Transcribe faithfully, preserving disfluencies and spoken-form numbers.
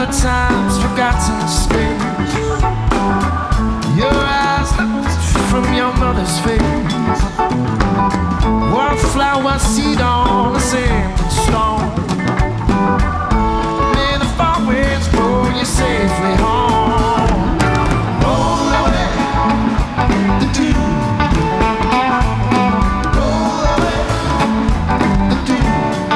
the time's forgotten space. Your eyes looked from your mother's face. Wildflower seed on the sand.